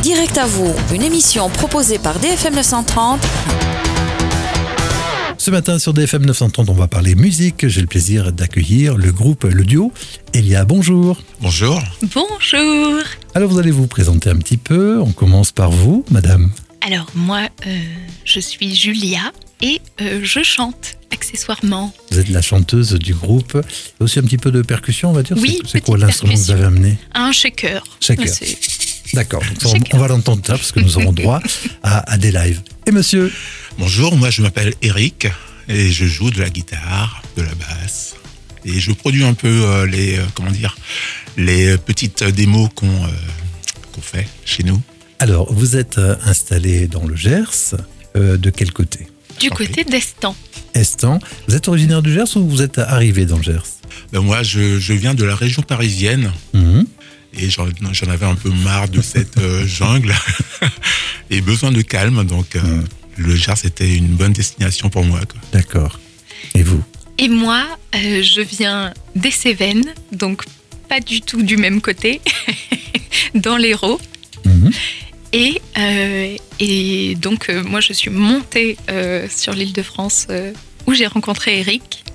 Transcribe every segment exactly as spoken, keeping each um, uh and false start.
Direct à vous, une émission proposée par D F M neuf cent trente. Ce matin sur D F M neuf cent trente, on va parler musique. J'ai le plaisir d'accueillir le groupe, le duo Elia. Bonjour. Bonjour. Bonjour. Alors vous allez vous présenter un petit peu. On commence par vous, madame. Alors moi, euh, je suis Julia et euh, je chante accessoirement. Vous êtes la chanteuse du groupe. Il y a aussi un petit peu de percussion, on va dire. Oui, c'est, c'est quoi l'instrument que vous avez amené? Un shaker. Shaker. C'est... D'accord, donc ça, on, on va l'entendre ça parce que nous aurons droit à, à des lives. Et monsieur? Bonjour, moi je m'appelle Eric et je joue de la guitare, de la basse et je produis un peu euh, les euh, comment dire les petites démos qu'on euh, qu'on fait chez nous. Alors, vous êtes euh, installé dans le Gers. Euh, de quel côté? Du côté d'Estan. Estan. Vous êtes originaire du Gers ou vous êtes arrivé dans le Gers? Ben moi, je, je viens de la région parisienne. Mmh. Et j'en, j'en avais un peu marre de cette euh, jungle et besoin de calme. Donc, euh, mmh. le Gers, c'était une bonne destination pour moi, quoi. D'accord. Et vous? Et moi, euh, je viens des Cévennes, donc pas du tout du même côté, dans l'Hérault. Mmh. Et, euh, et donc, euh, moi, je suis montée euh, sur l'île de France euh, où j'ai rencontré Eric.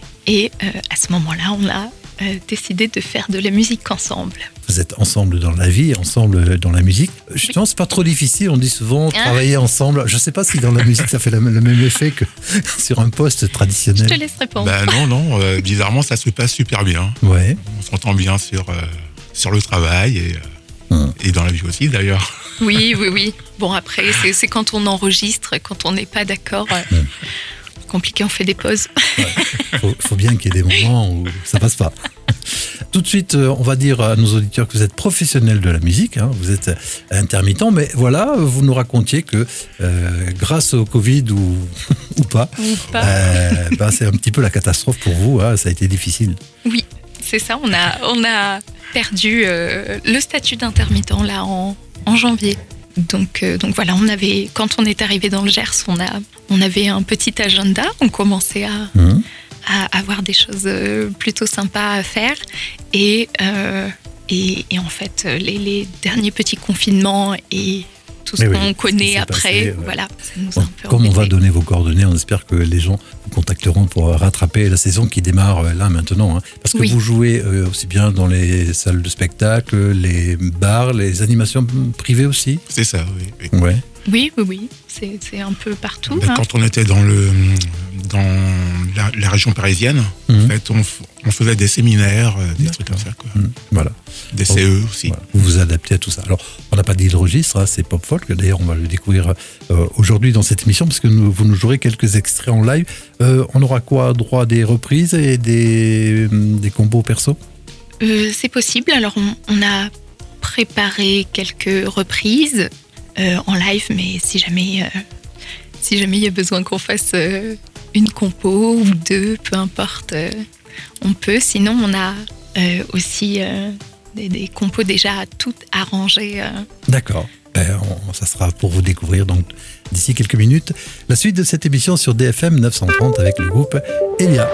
Et euh, à ce moment-là, on a euh, décidé de faire de la musique ensemble. Vous êtes ensemble dans la vie, ensemble dans la musique. Justement, c'est pas trop difficile. On dit souvent hein? Travailler ensemble. Je sais pas si dans la musique, ça fait le même effet que sur un poste traditionnel. Je te laisse répondre. Ben non, non. Euh, bizarrement, ça se passe super bien. Ouais. On s'entend bien sur, euh, sur le travail et... Euh... Hum. Et dans la vie aussi, d'ailleurs. Oui, oui, oui. Bon, après, c'est, c'est quand on enregistre, quand on n'est pas d'accord. Hum. Compliqué, on fait des pauses. Il ouais. faut, faut bien qu'il y ait des moments où ça passe pas. Tout de suite, on va dire à nos auditeurs que vous êtes professionnels de la musique, hein, vous êtes intermittent, mais voilà, vous nous racontiez que euh, grâce au Covid ou, ou pas, ou pas. Euh, bah, c'est un petit peu la catastrophe pour vous, hein, ça a été difficile. Oui, c'est ça, on a, on a perdu euh, le statut d'intermittent là en, en janvier. Donc, euh, donc voilà, on avait, quand on est arrivé dans le Gers, on, a, on avait un petit agenda, on commençait à, mmh. à avoir des choses plutôt sympas à faire. Et, euh, et, et en fait, les, les derniers petits confinements et tout ce Mais qu'on oui, connaît ce après, passé, ouais. voilà, ça nous bon, a un peu Comme embêté. On va donner vos coordonnées, on espère que les gens vous contacteront pour rattraper la saison qui démarre là maintenant. Hein, parce que oui. vous jouez euh, aussi bien dans les salles de spectacle, les bars, les animations privées aussi. C'est ça, oui. oui. Ouais. Oui, oui, oui, c'est, c'est un peu partout. Ben, hein. Quand on était dans, le, dans la, la région parisienne, mmh. en fait, on, on faisait des séminaires, des D'accord. trucs comme ça. Quoi. Mmh. Voilà. Des C E aussi. Voilà. Vous vous adaptez à tout ça. Alors, on n'a pas dit le registre, hein, c'est pop folk. D'ailleurs, on va le découvrir euh, aujourd'hui dans cette émission, parce que nous, vous nous jouerez quelques extraits en live. Euh, on aura quoi? Droit à des reprises et des, des combos perso? euh, C'est possible. Alors, on, on a préparé quelques reprises. Euh, en live, mais si jamais euh, si jamais il y a besoin qu'on fasse euh, une compo ou deux, peu importe, euh, on peut. Sinon, on a euh, aussi euh, des, des compos déjà toutes arrangées. Euh. D'accord. Ben, on, ça sera pour vous découvrir donc d'ici quelques minutes. La suite de cette émission sur D F M neuf cent trente avec le groupe Elia.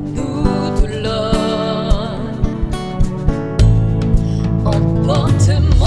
Bottom